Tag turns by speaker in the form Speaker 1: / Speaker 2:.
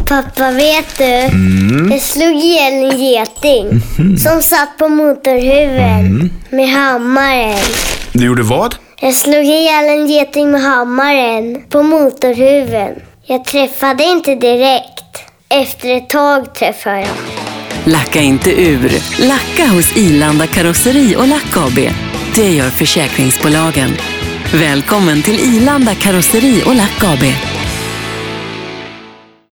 Speaker 1: Pappa, vet du? Jag slog ihjäl en geting som satt på motorhuven med hammaren.
Speaker 2: Du gjorde vad?
Speaker 1: Jag slog ihjäl en geting med hammaren på motorhuven. Jag träffade inte direkt. Efter ett tag träffade jag.
Speaker 3: Lacka inte ur. Lacka hos Ilanda Karosseri och Lack AB. Det gör försäkringsbolagen. Välkommen till Ilanda Karosseri och Lack AB.